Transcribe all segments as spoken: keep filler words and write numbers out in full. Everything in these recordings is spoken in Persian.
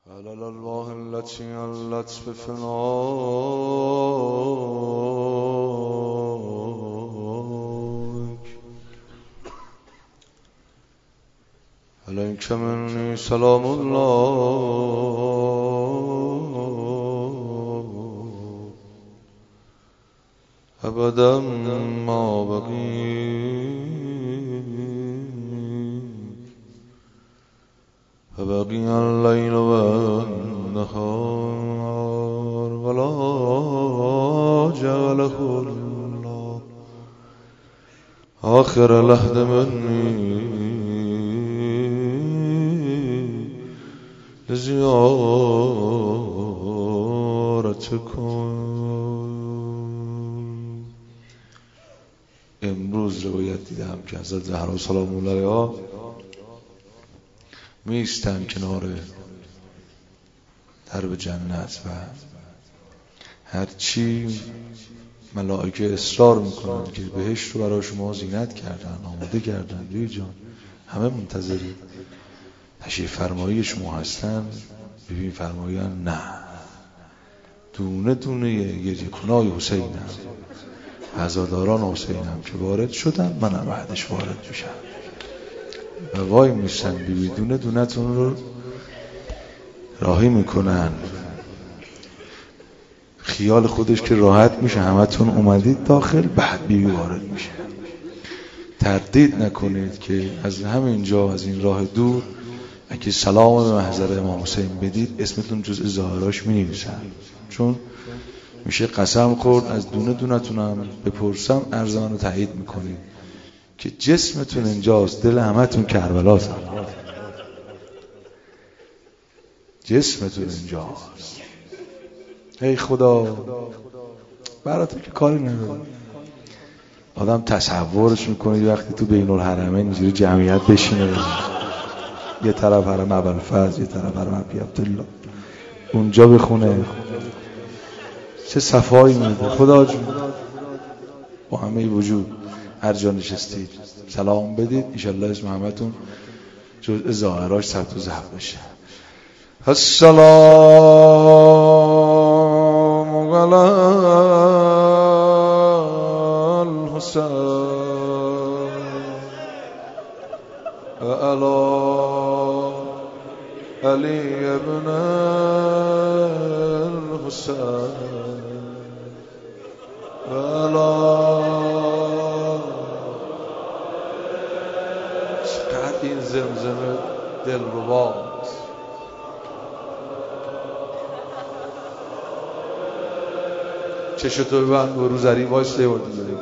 على الألواح التي اللطف فناك عليك مني سلام الله أبدا ما بقيت فبقي الليل والنهار ولا جعله الله آخر لحظ مني لزیارتکم. امروز روایت دیدم که حضرت زهرا سلام الله علیها میستن کنار درب جنت و هرچی ملائکه اصرار میکنن که بهشت رو برای شما زینت کردن، آماده کردن، دوی جان همه منتظری تشریف فرمایی شما هستن، ببین فرمایان نه، دونه دونه یه کنای حسینم، عزاداران حسینم که وارد شدن منم بعدش وارد میشم و وای میشن بیبی دونه دونه تون رو راهی میکنن. خیال خودش که راحت میشه همه تون اومدید داخل، بعد بیبی وارد میشه. تردید نکنید که از همینجا از این راه دور اگه سلام به محضر امام حسین بدید اسمتون جزء ظاهراش مینویسن، چون میشه قسم خورد از دونه دونه تونم بپرسم ارزان رو تایید میکنید که جسمتون اینجاست، دل همتون کربلاست، جسمتون اینجاست. ای خدا براتون که کاری نداره. آدم تصورش میکنه وقتی تو بین الحرمین اینجوری جمعیت بشینه بزن. یه طرف حرم ابوالفضل یه طرف حرم ابی عبدالله اونجا بخونه چه صفایی میده. خدا جون با همه وجود هر جا نشستید سلام بدید، انشالله اسم همتون جزء ظاهراش ثبت و ضبط بشه. السلام علی الحسین و علی علی ابن الحسین و علی این زمزمه دلرباست. چشتو ببند و رو زری وایسته و دیگه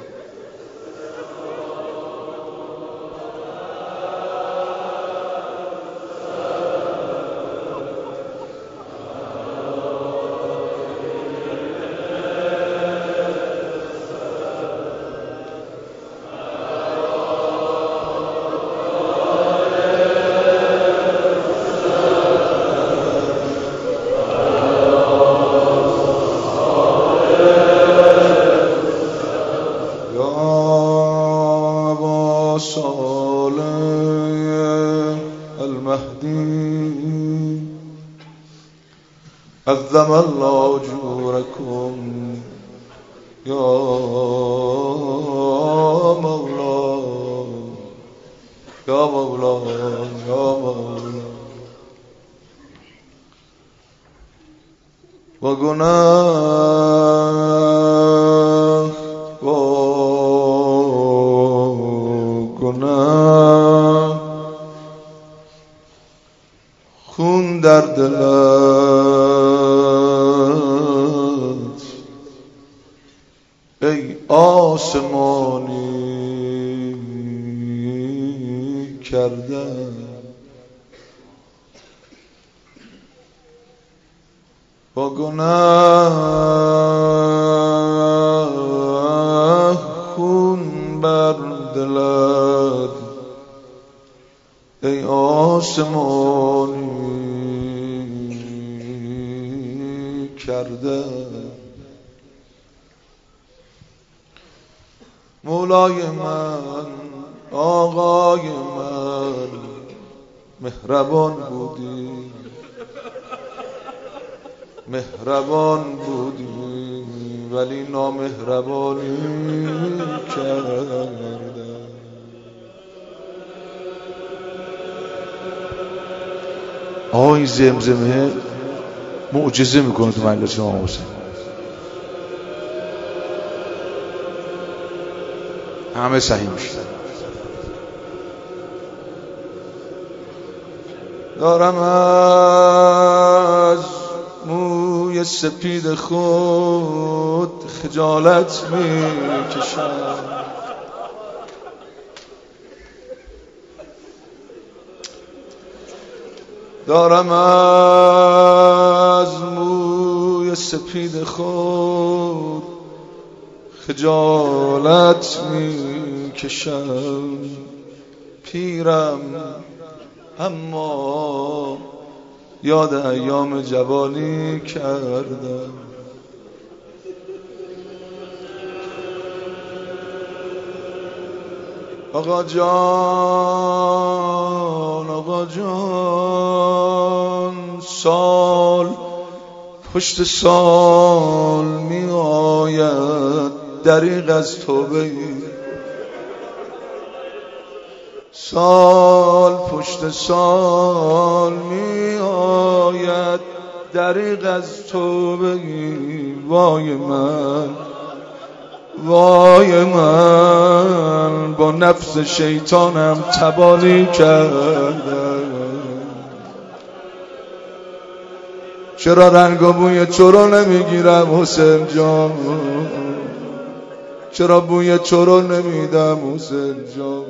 عظم الله اجوركم يا مولا يا مولا يا مولا و گناه و گناه خون در دلت ای آسمانی کرده با گناه خون بر دلت ای آسمانی کرده. مولای من آقای من مهربان بودی مهربان بودی ولی نامهربانی کردم. آه این زمزمه معجزه میکنه تو مجلس امام حسین. همه صحیح میشه. دارم از موی سپید خود خجالت میکشم، دارم از موی سپید خود خجالت میکشم. پیرم اما یاد ایام جوانی کردم. آقا جان آقا جان سال پشت سال می آید دریغ از توبه، سال پشت سال می آید دریغ از توبه. وای من وای من با نفس شیطانم تبانی کردم. چرا رنگ و بوی تو رو نمیگیرم حسین جان، چرا بوی تو رو نمیدم حسین جان.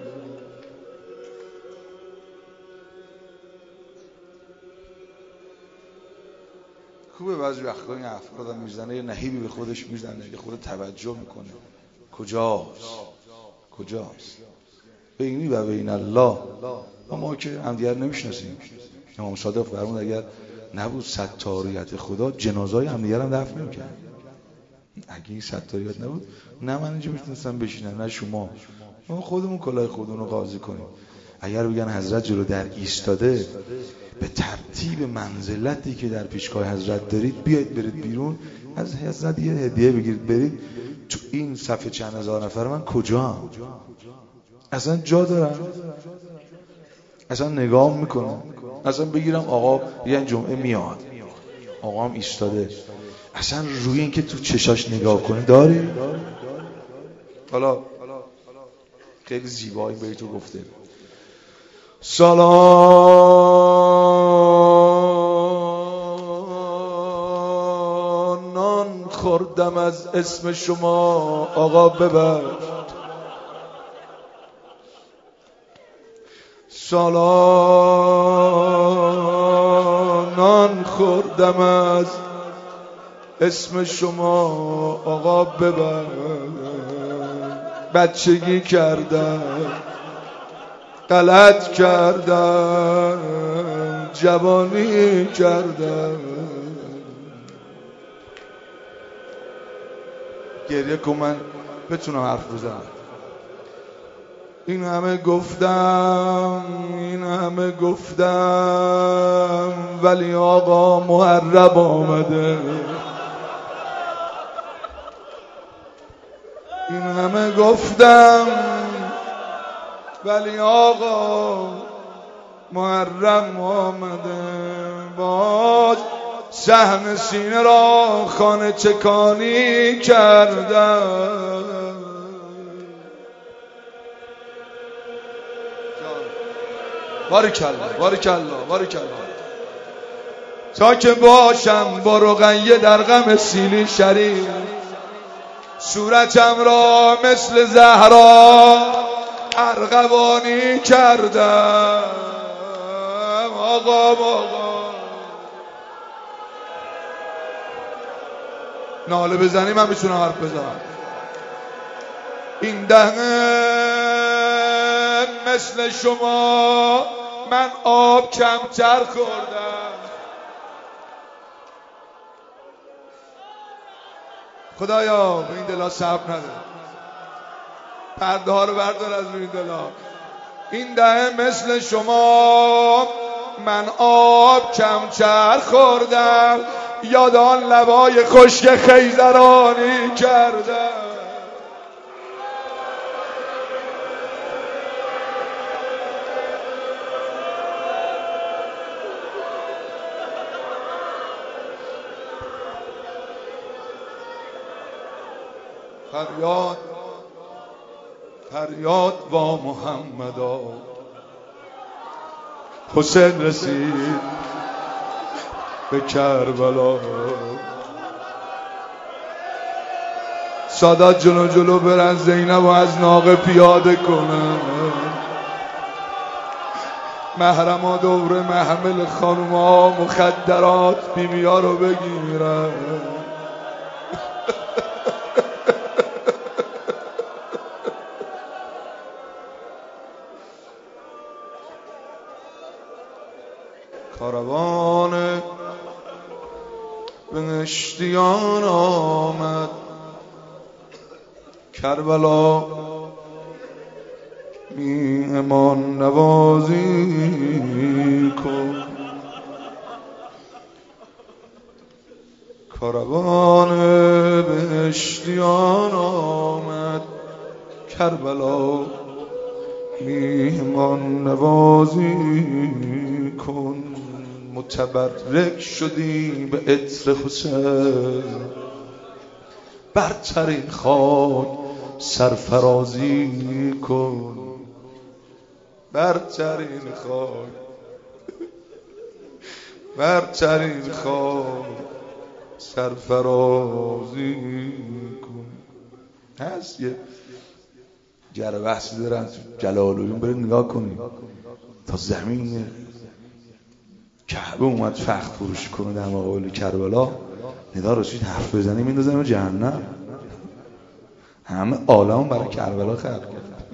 خوبه بعضی وقتا این افراد هم میزنه یه نهیبی به خودش میزنه که خود توجه میکنه کجاست کجاست بینی و بین الله. ما که همدیگر نمیشناسیم. امام صادق فرمود اگر نبود ستاریت خدا جنازای همدیگر هم دفن نمیکرد. اگه این ستاریت نبود نه من اینجا میتونستم بشینم نه شما. ما خودمون کلاه خودمون رو قاضی کنیم. اگر بگن حضرت جلو در ایستاده به ترتیب منزلتی که در پیشگاه حضرت دارید بیاید برید بیرون از حضرت یه هدیه بگیرید برید تو این صف چند هزار نفر من کجا هم؟ اصلا جا دارم؟ اصلا نگاه میکنم؟ اصلا بگیرم آقا یه جمعه میاد آقا هم ایستاده اصلا روی این که تو چشاش نگاه کنی داری؟ حالا خیلی زیبایی به تو گفته سلام نان خوردم از اسم شما آقا ببخش. سلام نان خوردم از اسم شما آقا ببخش. بچگی کردم غلط کردم جوانی کردم. گریه کن من بتونم حرف بزنم. این همه گفتم این همه گفتم ولی آقا محرم آمده. این همه گفتم ولی آقا محرم آمده. باز سهم سینه را خانه چکانی کردم. باریکالله باریکالله باریکالله. تا که باشم با رقیه در غم سیلی شریف صورتم را مثل زهرا ارغوانی کردم. آقا آقا ناله بزنی من میتونم حرف بزنم. این دهنه مثل شما من آب کمتر خوردم. خدایا به این دلا صبر نده. پرده ها رو بردار از روی این دلا. این دهه مثل شما من آب کمتر خوردم، یاد آن لبای خشک خیزرانی کردم. فریاد فریاد با محمدا، حسین رسید به کربلا. سادات جلو جلو برن، زینب و از ناقه پیاده کنن، محرما دور محمل خانوما مخدرات بیمیا رو بگیرن. کاروان بهشتیان آمد، کربلا میهمان نوازی کن. کاروان بهشتیان آمد، کربلا میهمان نوازی کن. متبرک شدی به عطر حسین، برترین خاک سرفرازی کن. برترین خاک برترین خاک سرفرازی کن. هست یه جره بحثی دارن جلالویون، برید نگاه کنید تا زمین کعبه اومد فخر فروش کنه در مقابل کربلا، ندا رسید حرف بزنی میندازن جهنم. همه عالم برای کربلا خلق کرد.